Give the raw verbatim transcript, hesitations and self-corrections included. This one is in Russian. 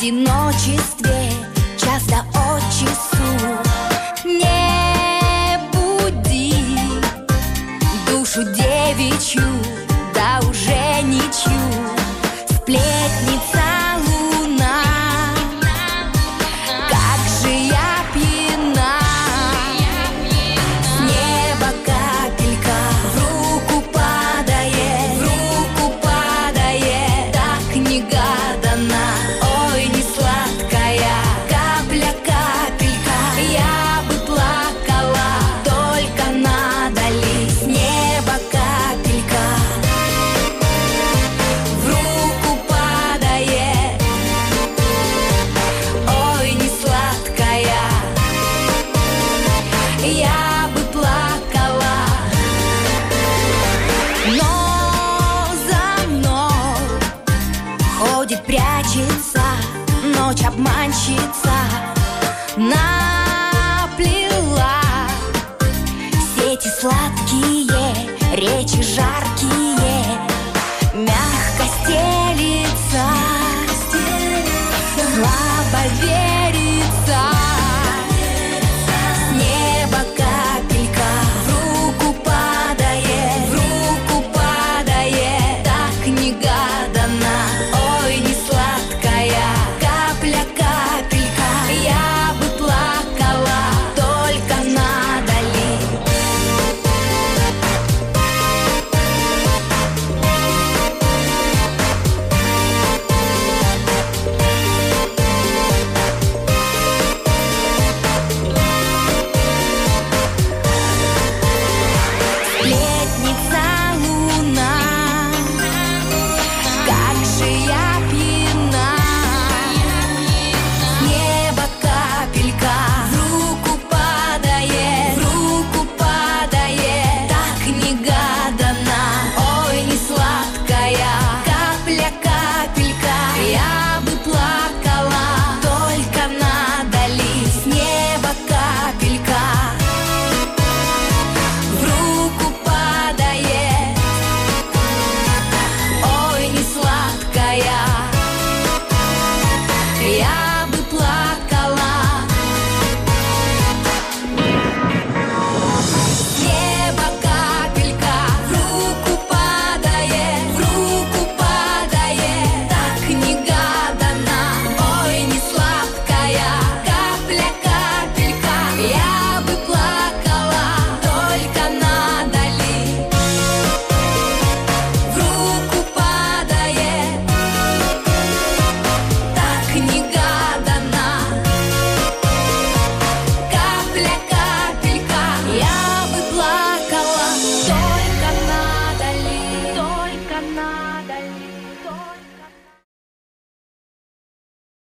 одиночестве часто от часу. Не буди душу девичью, да уже ничью. Сплетница луна, как же я пьяна. С неба капелька в руку падает, в руку падает, так негаданно. Ой, не сладкая капля, капелька, я бы плакала, только надо ли. С неба капелька в руку падает, ой, не сладкая, я бы плакала. Но за мной ходит, прячется ночь обманщица, наплела сети сладкие, речи жаркие.